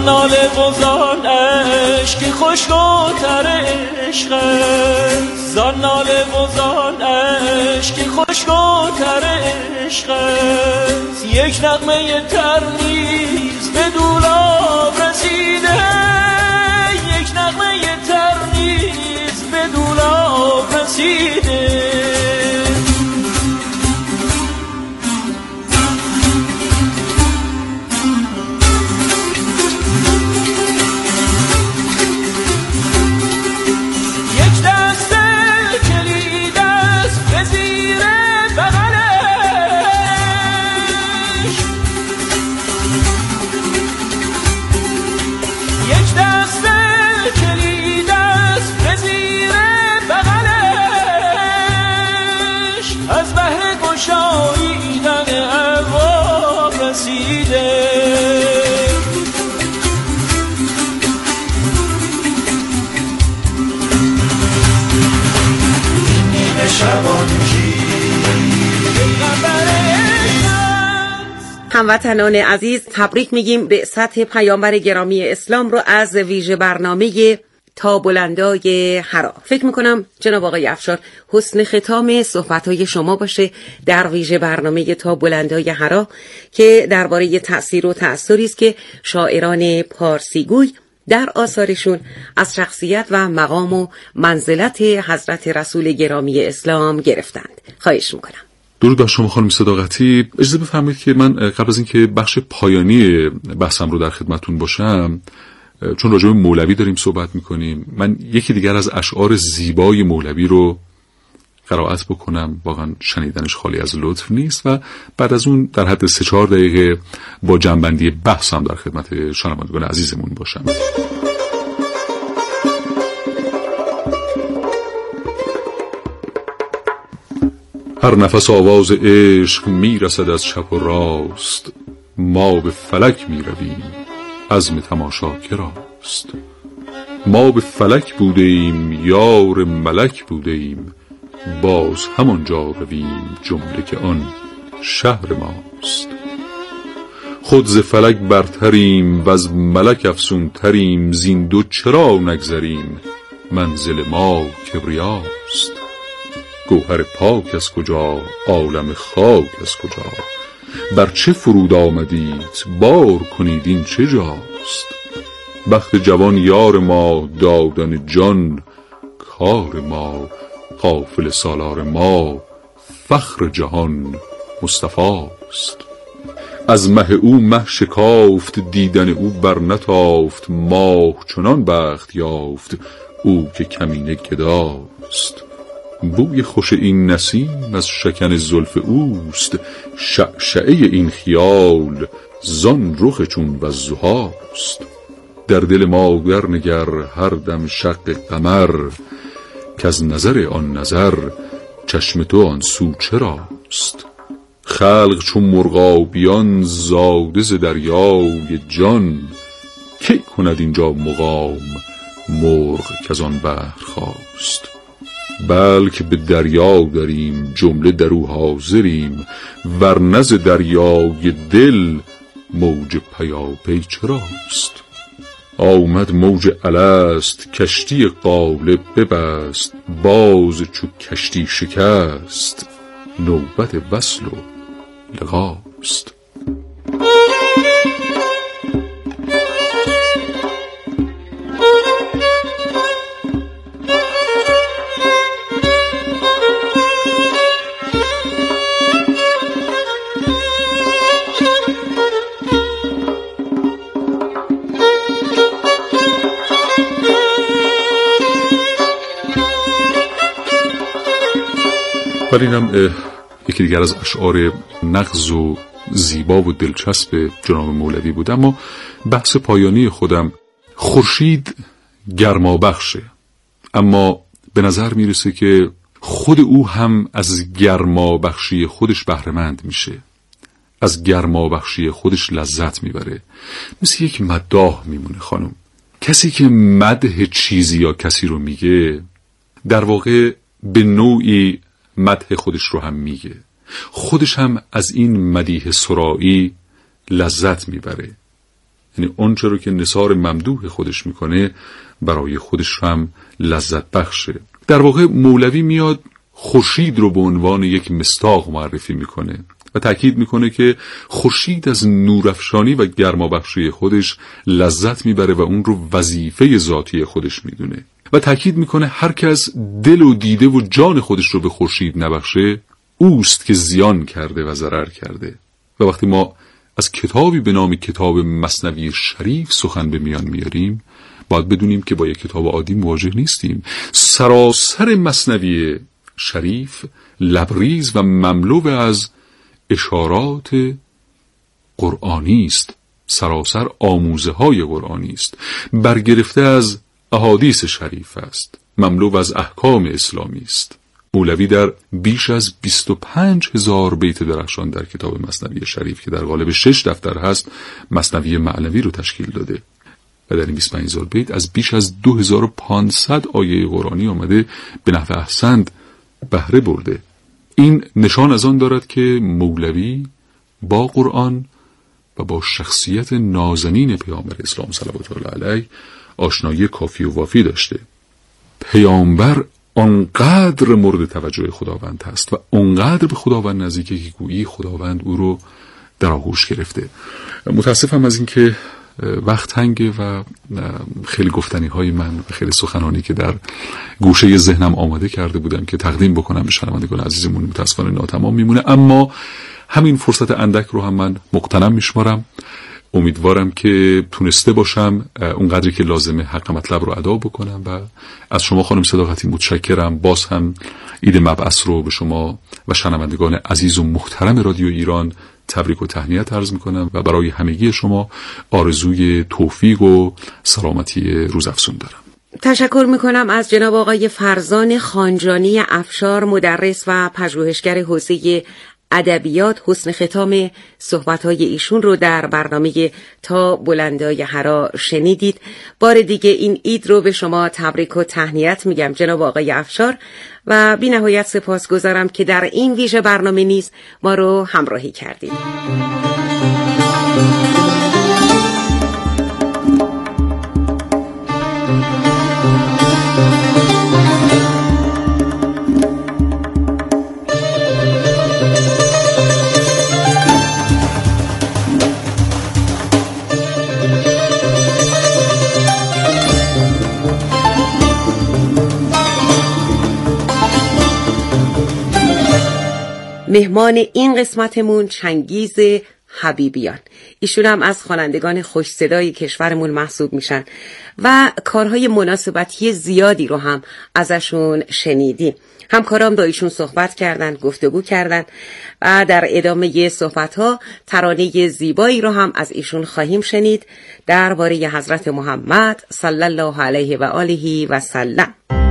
ناله و زان عشق خوشگوتر عشق، زان ناله و زان عشق خوشگوتر عشق. یک نغمه ترنیز به دولاب رسیده، یک نغمه ترنیز به دولاب رسیده. هموطنان عزیز، تبریک میگیم به سطح پیامبر گرامی اسلام رو از ویژه برنامه تا بلندای حرا. فکر میکنم جناب آقای افشار حسن ختام صحبت‌های شما باشه در ویژه برنامه تا بلندای حرا که درباره تأثیر و تأثیری است که شاعران پارسیگوی در آثارشون از شخصیت و مقام و منزلت حضرت رسول گرامی اسلام گرفتند. خواهش میکنم. درود بر شما خانم صداقتی. اجازه بفرمایید که من قبل از اینکه بخش پایانی بحثم رو در خدمتتون باشم، چون راجع به مولوی داریم صحبت میکنیم، من یکی دیگر از اشعار زیبای مولوی رو قرائت بکنم. واقعا شنیدنش خالی از لطف نیست و بعد از اون در حد 3-4 دقیقه با جنبندی بحثم در خدمت شنوندگان عزیزمون باشم. هر نفس آواز عشق میرسد از چپ و راست، ما به فلک میرویم عزم تماشا کراست. ما به فلک بودیم یار ملک بودیم، باز همانجا رویم جمله که آن شهر ماست. خود ز فلک برتریم و از ملک افسون تریم، زین دو چرا نگذریم منزل ما کبریاست. گوهر پاک از کجا عالم خاک از کجا، بر چه فرود آمدید بار کنید این چه جاست. بخت جوان یار ما دادن جان کار ما، قافل سالار ما فخر جهان مصطفاست. از مه او مه شکافت دیدن او بر نتافت، ماه چنان بخت یافت او که کمینه گداست. بوی خوش این نسیم از شکن زلف اوست، شعشعه این خیال زان رخ چون والضحاست. در دل ما در نگر هر دم شق قمر، که از نظر آن نظر چشم تو آن سو چراست. خلق چون مرغابیان زاده ز دریای جان، کی کند اینجا مقام مرغ که از آن بحر خاست. بلکه به دریا داریم جمله در او حاضریم، ورنه ز دریای دل موج پیاپی چراست. آمد موج الست کشتی قالب ببست، باز چو کشتی شکست نوبت وصل و لقاست. ولی اینم یکی دیگر از اشعار نغز و زیبا و دلچسب جناب مولوی بود. اما بحث پایانی خودم، خورشید گرمابخشه، اما به نظر میرسه که خود او هم از گرمابخشی خودش بهره‌مند میشه، از گرمابخشی خودش لذت میبره. مثل یک مداح میمونه خانم. کسی که مدح چیزی یا کسی رو میگه در واقع به نوعی مدح خودش رو هم میگه، خودش هم از این مدیح سرائی لذت میبره. یعنی اون چرا که نثار ممدوح خودش میکنه برای خودش هم لذت بخشه. در واقع مولوی میاد خورشید رو به عنوان یک مصداق معرفی میکنه و تأکید میکنه که خورشید از نورافشانی و گرمابخشی خودش لذت میبره و اون رو وظیفه ذاتی خودش میدونه و تأکید میکنه هر کس دل و دیده و جان خودش رو به خورشید نبخشه اوست که زیان کرده و ضرر کرده. و وقتی ما از کتابی به نام کتاب مثنوی شریف سخن به میان میاریم باید بدونیم که با یک کتاب عادی مواجه نیستیم. سراسر مثنوی شریف لبریز و مملو از اشارات قرآنی است، سراسر آموزه های قرآنی است، برگرفته از احادیث شریف است، مملو از احکام اسلامی است. مولوی در بیش از 25,000 بیت درخشان در کتاب مثنوی شریف که در قالب 6 دفتر هست مثنوی معنوی رو تشکیل داده و در این 25,000 بیت از بیش از 2500 آیه قرآنی آمده به نحو احسن بهره برده. این نشان از آن دارد که مولوی با قرآن و با شخصیت نازنین پیامبر اسلام صلوات الله علیه آشنایی کافی و وافی داشته. پیامبر آنقدر مورد توجه خداوند هست و آنقدر به خداوند نزدیکه که گویی خداوند او رو در آغوش گرفته. متاسفم از اینکه وقت تنگه و خیلی گفتنی های من و خیلی سخنانی که در گوشه ذهنم آماده کرده بودم که تقدیم بکنم به شنوندگان عزیزمون متاسفانه ناتمام میمونه، اما همین فرصت اندک رو هم من مغتنم میشمارم. امیدوارم که تونسته باشم اونقدری که لازمه حق مطلب رو ادا بکنم و از شما خانم صداقتی متشکرم. باز هم عید مبعث رو به شما و شنوندگان عزیز و محترم رادیو ایران تبریک و تهنیت عرض میکنم و برای همگی شما آرزوی توفیق و سلامتی روزافزون دارم. تشکر میکنم از جناب آقای فرزان خانجانی افشار، مدرس و پژوهشگر حوزه ادبیات. حسن ختام صحبت‌های ایشون رو در برنامه تا بلندای حرا شنیدید. بار دیگه این عید رو به شما تبریک و تهنیت میگم جناب آقای افشار و بی نهایت سپاسگزارم که در این ویژه برنامه نیز ما رو همراهی کردید. مهمان این قسمتمون چنگیز حبیبیان، ایشون هم از خوانندگان خوش صدای کشورمون محسوب میشن و کارهای مناسبتی زیادی رو هم ازشون شنیدیم. همکارام با ایشون صحبت کردن، گفتگو کردن و در ادامه صحبت‌ها ترانه زیبایی رو هم از ایشون خواهیم شنید درباره حضرت محمد صلی الله علیه و آله و سلم.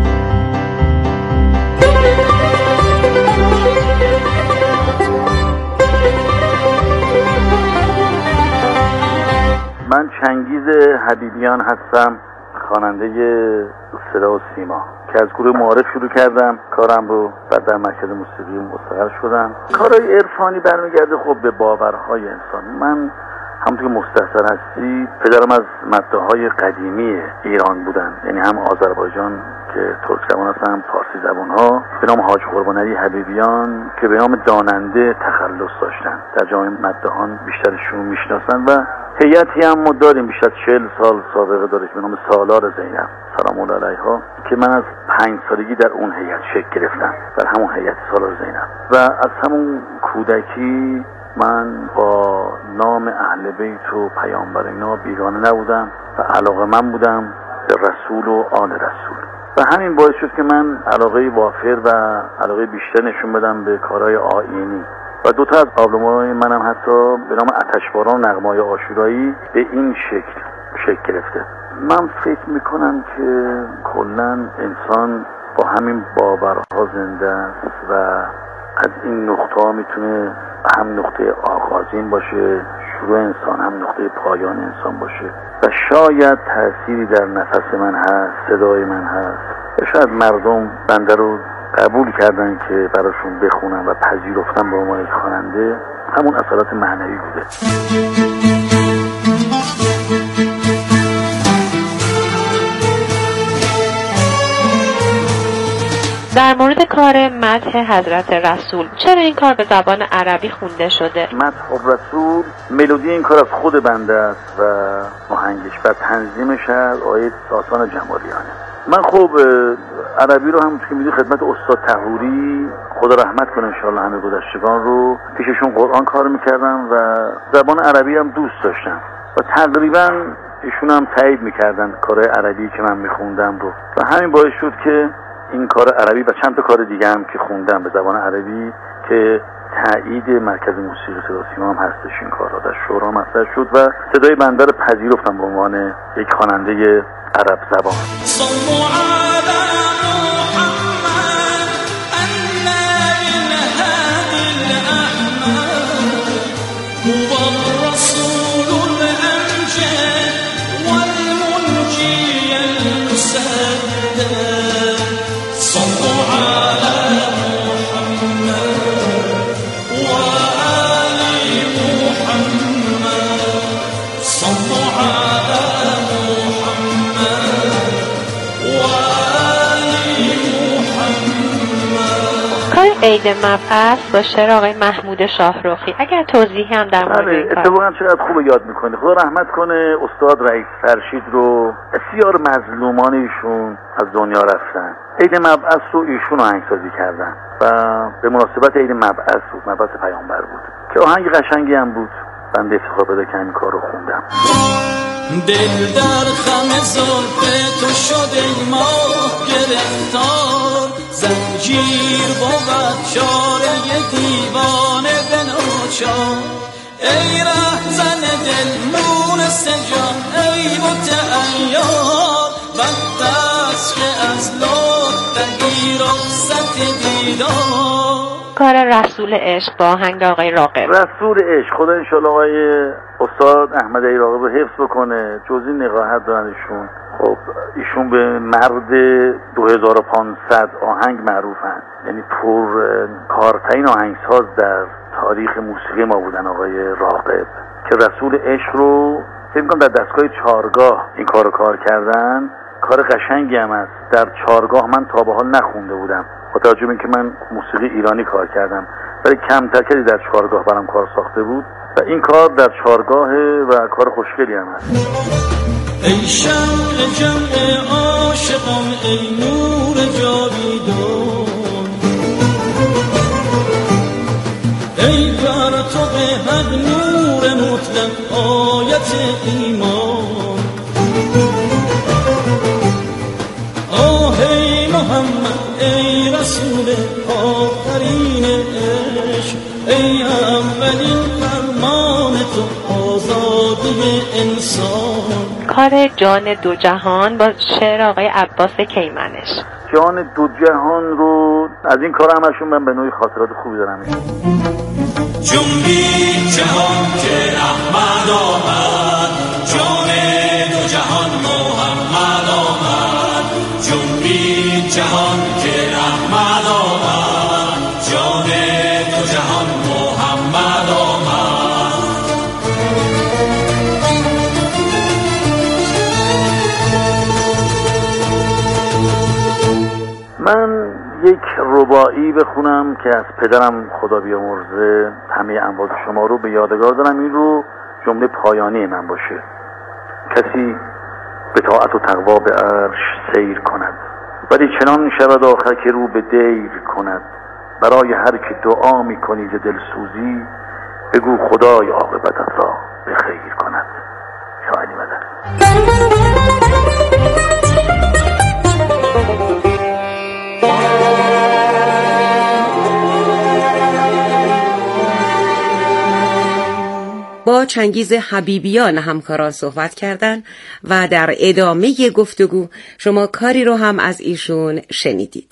من چنگیز حبیبیان هستم، خواننده صدا و سیما که از گروه معارف شروع کردم کارم رو، بعد در مرکز موسیقی مستقر شدم. کارهای عرفانی برمیگرده خب به باورهای انسان. من همونطور که مستحضر هستی پدرم از مده‌های قدیمی ایران بودن، یعنی هم آذربایجان که ترک زبان هستن هم فارسی زبان ها، به نام حاج قربانعلی حبیبیان که به نام داننده تخلص داشتن. در جامعه مدهان بیشترشون میشناسن و هیئتی هم ما داریم بیشتر 40 سال سابقه داره به نام سالار زینب سلام الله علیها که من از 5 سالگی در اون هیئت شکل گرفتم، در همون هیئت سالار زینب. و از همون کودکی من با نام اهل بیت و پیامبر اینا بیگانه نبودم و علاقه‌مند بودم به رسول و آل رسول و همین باعث شد که من علاقه وافر و علاقه بیشتر نشون بدم به کارهای آیینی و دوتا از آلبوم‌های منم حتی به نام آتشباران و نغمه‌های عاشورایی به این شکل گرفته. من فکر میکنم که کلاً انسان با همین باورها زنده است و از این نقطه ها میتونه هم نقطه آغازین باشه شروع انسان، هم نقطه پایان انسان باشه و شاید تأثیری در نفس من هست، صدای من هست و شاید مردم بنده رو قبول کردن که براشون بخونم و پذیرفتن به عنوان خواننده. همون اصالت معنوی بوده. در مورد کار مدح حضرت رسول، چرا این کار به زبان عربی خونده شده؟ مدح رسول ملودی این کار از خود بنده است و آهنگش و تنظیمش از آقای ساسان جمالیانه. من خب عربی رو هم که میدونی خدمت استاد طهوری خدا رحمت کنه انشاءالله همه گذشتگان رو پیششون قرآن کار میکردم و زبان عربی هم دوست داشتم و تقریبا ایشون هم تایید میکردن کار عربی که من میخوندم رو و همین باعث شد که این کار عربی و چند تا کار دیگه هم که خوندم به زبان عربی که تایید مرکز موسیقی صدا و سیما هم هستش این کارها در شورا مطرح شد و صدای بنده رو پذیرفتم به عنوان یک خواننده عرب زبان. عید مبعث با شعر آقای محمود شاهرخی، اگر توضیحی هم در مورد این کار. اتفاقا چقدر خوب یاد میکنه. خدا رحمت کنه استاد رئیس فرشید رو، بسیار مظلومان ایشون از دنیا رفتن. عید مبعث رو ایشون آهنگسازی کردن و به مناسبت عید مبعث بود، مبعث پیامبر بود که آهنگ قشنگی هم بود. بنده افتخار بده که این کار رو خوندم. دل در خم زلف تو شد ای ماه گرفتار، زنجیر بود چاره دیوانه به ناچار. ای رهزن دل مونس جان ای بت عیار، وقت است که از لطف دهی رخصت دیدار. کار رسول عشق با آهنگ آقای راغب. رسول عشق خدا انشالله آقای استاد احمد علی راغب رو حفظ بکنه، جزئی نقاهت دارن ایشون. خب ایشون به مرد 2500 آهنگ معروفن، یعنی پر کارترین آهنگساز در تاریخ موسیقی ما بودن آقای راغب که رسول عشق رو فکر می‌کنم در دستگاه چارگاه این کارو کار کردن. کار قشنگی هم است. در چارگاه من تا به حال نخونده بودم با توجه به اینکه من موسیقی ایرانی کار کردم، ولی کمتر کسی در چارگاه برام کار ساخته بود و این کار در چارگاه و کار خوشگلی هم هست. ای شمع جمع عاشقان ای نور جاویدان، ای پرتو حق نور مطلق آیت ایمان. آه ای محمد ای رسول آفرین عشق، ای اولین فرمان تو آزادی انسان. کار جان دو جهان با شعر آقای عباس کیمنش. جان دو جهان رو از این کار همشون من به نوعی خاطرات خوبی دارم. جنبی جهان که احمد آمد، جان دو جهان محمد آمد. جنبی جهان که احمد آمد، جان دو جهان محمد آمد. من یک رباعی بخونم که از پدرم خدا بیامرزه همه اموات شما رو به یادگار دارم. این رو جمله پایانی من باشه. کسی به طاعت و تقوا به عرش سیر کند، ولی چنان شود آخر که رو به دیر کند. برای هر که دعا میکنی ز دلسوزی، بگو خدای عاقبتت را به خیر کند. شاهدی مدد. با چنگیز حبیبیان همکاران صحبت کردند و در ادامه گفتگو شما کاری رو هم از ایشون شنیدید.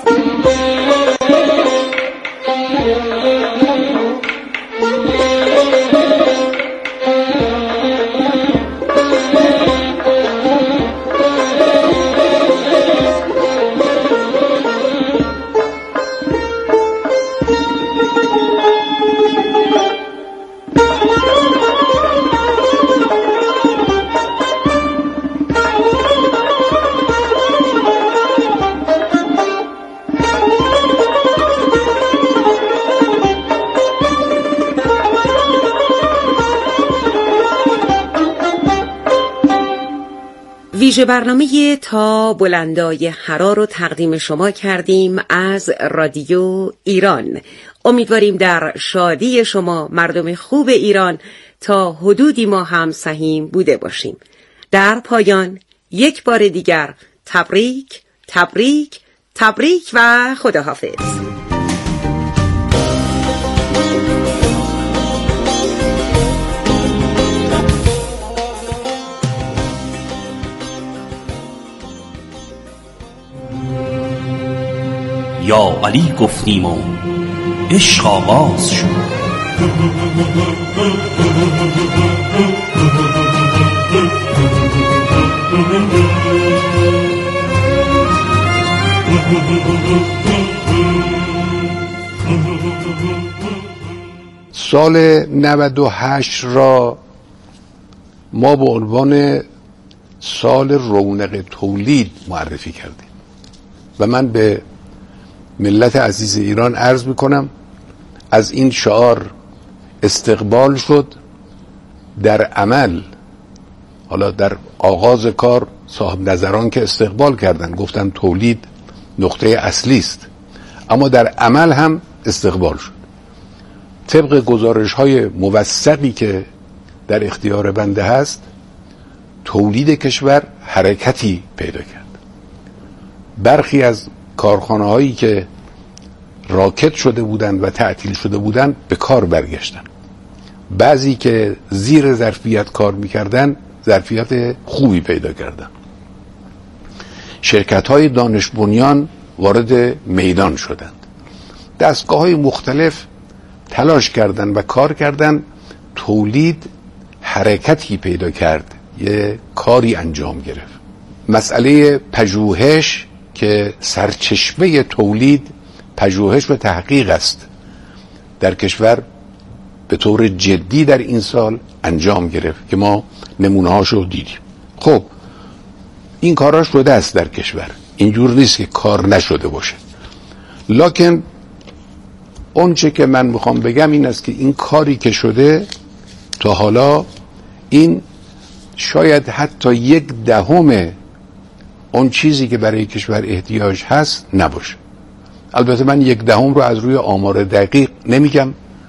ویژه برنامه تا بلندای حرا رو تقدیم شما کردیم از رادیو ایران. امیدواریم در شادی شما مردم خوب ایران تا حدودی ما هم سهیم بوده باشیم. در پایان یک بار دیگر تبریک تبریک تبریک و خداحافظ. یا علی گفتیم و عشق آغاز شد. سال 98 را ما به عنوان سال رونق تولید معرفی کردیم و من به ملت عزیز ایران عرض میکنم از این شعار استقبال شد. در عمل، حالا در آغاز کار صاحب نظران که استقبال کردن گفتن تولید نقطه اصلی است، اما در عمل هم استقبال شد. طبق گزارش های موثقی که در اختیار بنده هست، تولید کشور حرکتی پیدا کرد. برخی از کارخانه هایی که راکت شده بودند و تعطیل شده بودند به کار برگشتن. بعضی که زیر ظرفیت کار میکردن ظرفیت خوبی پیدا کردن. شرکت های دانش بنیان وارد میدان شدند. دستگاه های مختلف تلاش کردن و کار کردن. تولید حرکتی پیدا کرد، یه کاری انجام گرفت. مسئله پژوهش که سرچشمه تولید پژوهش و تحقیق است، در کشور به طور جدی در این سال انجام گرفت که ما نمونه هاشو دیدیم. خب این کارا شده است در کشور، اینجور نیست که کار نشده باشه. لکن اون چه که من میخوام بگم این است که این کاری که شده تا حالا این شاید حتی 1/10 اون چیزی که برای کشور احتیاج هست نباشه. البته من 1/10 رو از روی آمار دقیق نمیگم،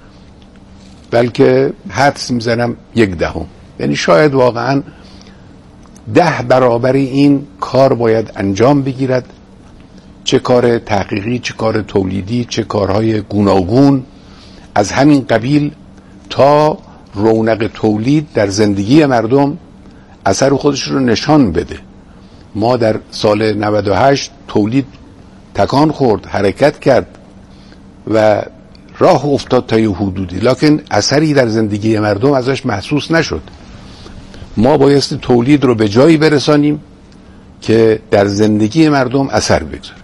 بلکه حدس میزنم 1/10. یعنی شاید واقعا 10 برابر این کار باید انجام بگیرد، چه کار تحقیقی، چه کار تولیدی، چه کارهای گوناگون از همین قبیل، تا رونق تولید در زندگی مردم اثر خودش رو نشان بده. ما در سال 98 تولید تکان خورد، حرکت کرد و راه افتاد تا یه حدودی، لکن اثری در زندگی مردم ازش محسوس نشد. ما بایستی تولید رو به جایی برسانیم که در زندگی مردم اثر بگذاره.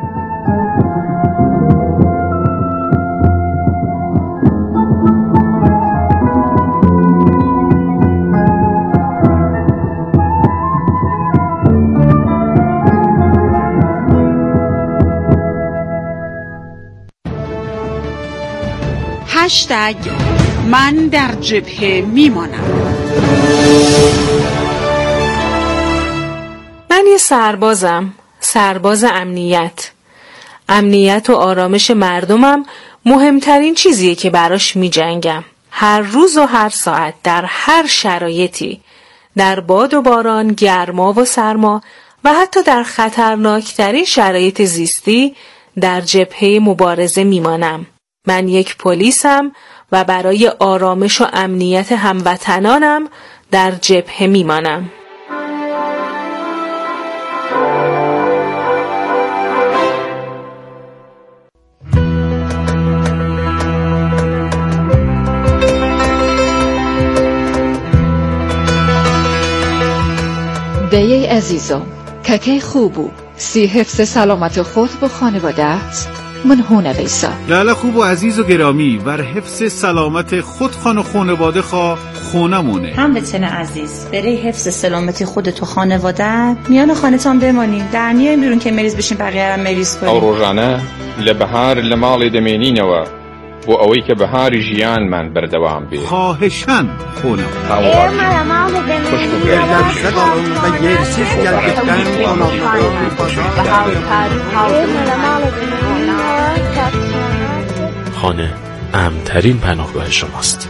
من در جبهه میمانم. من یه سربازم، سرباز امنیت و آرامش مردمم مهمترین چیزیه که براش میجنگم. هر روز و هر ساعت، در هر شرایطی، در باد و باران، گرما و سرما و حتی در خطرناکترین شرایط زیستی در جبهه مبارزه میمانم. من یک پلیسم و برای آرامش و امنیت هموطنانم در جبهه میمانم. بیای عزیزم که خوبو سی حفظ سلامت خود و خانواده‌ات من هونه ویسا لاله خوب و عزیز و گرامی ور حفظ سلامت خود خان و خانواده خواه خونمونه. هم بتنه عزیز برای حفظ سلامتی خودت و خانواده میان خانتان بمانیم، در نیایم بیرون که مریض بشین بقیه هم مریض کنیم. او روزانه لبهار لمال دمینینوا بۆ ئەوەی کە بەهاری ژیانمان بەردەوام بێت. خواهشاً خۆنم خانه امن‌ترین پناهگاه شماست.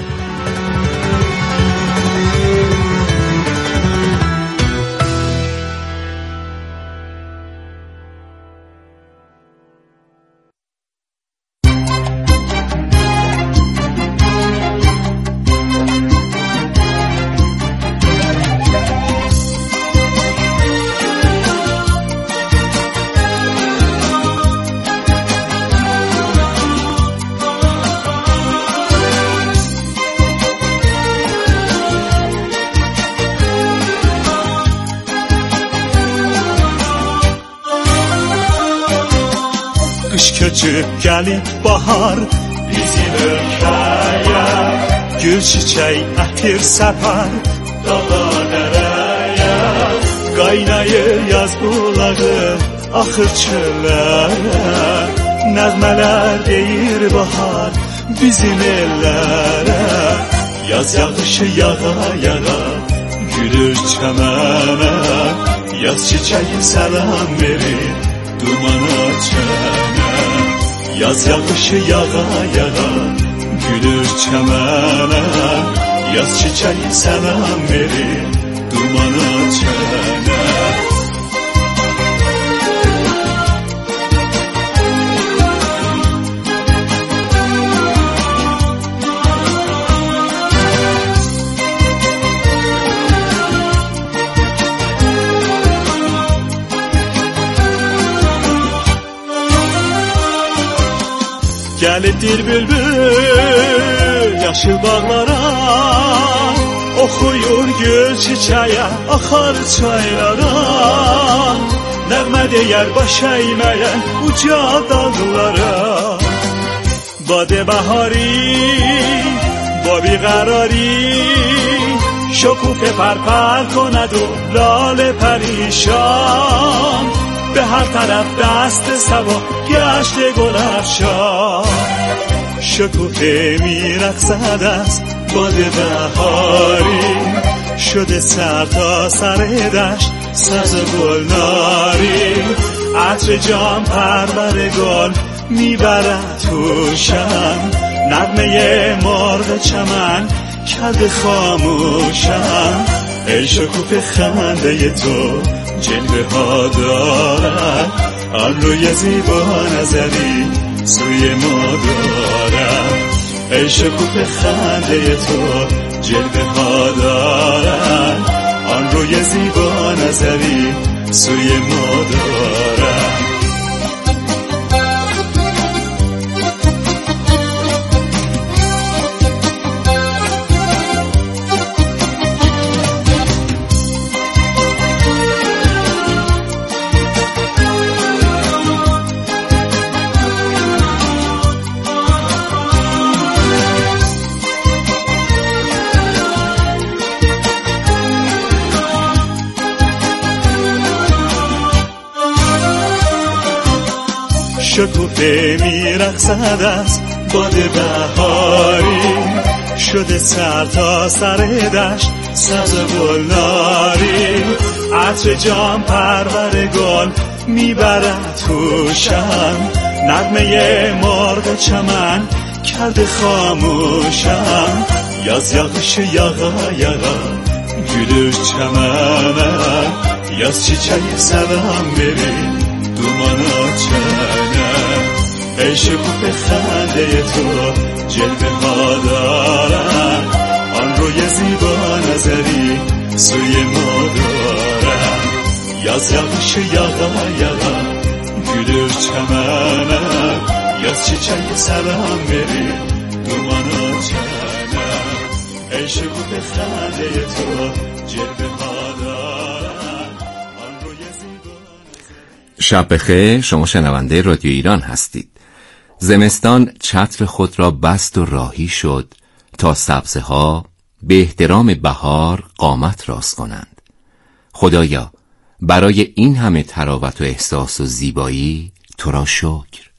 Köçüp gelip bahar bizim ülkeye, gül çiçeği ətir səpər dağa dərəyə, qaynayır yaz bulağı axır çöllərə, nəğmələr deyir bahar bizim ellərə, yaz yağışı yağa yağa gülür çəmənə, yaz çiçeği səlam verir dumana çənə, yaz yağışı yağa yağa gülür çəmənə, yaz çiçeği səlam verir dumana çənə. Gəlidir bülbül yaşıl bağlara, oxuyur gül çiçəyə axar çaylara, nəğmə deyər baş əyməyən uca dağlara. Bade bahari با بیقراری شکوفه پرپر کند و لاله پریشان، به هر طرف دست سوا گشت گل افشان. شکوفه میرقصد از باد بهاری، شده سر تا سر دشت سبز گلناری. عطر جام پرور گل میبرد توشم، نغمه مرغ چمن کرده خاموشم. ای شکوفه خنده تو جلوه ها دارد، ابروی زیبا نظری سوی ما دارد. ای شکوفه خنده تو جلوه ها دارد، آن روی زیبا نظری سوی ما دارد. شکوفه میرقصد از باد بهاری، شده سر تا سر دشت سبز گلناری. عطر جام پرور گل میبرد توشم، نغمه مرغ چمن کرده خاموشم. یاز یاغش یاغا یاغا گلür çəmənə، yaz çiçeği selam verir dumana çənə. ای شکوفه خنده تو جلوه ها دارد، آن روی زیبا نظری سوی ما دارد. یاز یاغش یاغا یاغا گلür çəmənə، yaz çiçeği selam verir dumana çənə. ای شکوفه خنده تو جلوه ها دارد، آن روی زیبا. شب بخیر، شما شنونده رادیو ایران هستید. زمستان چتر خود را بست و راهی شد تا سبزه ها به احترام بهار قامت راست کنند. خدایا برای این همه تراوت و احساس و زیبایی تو را شکر.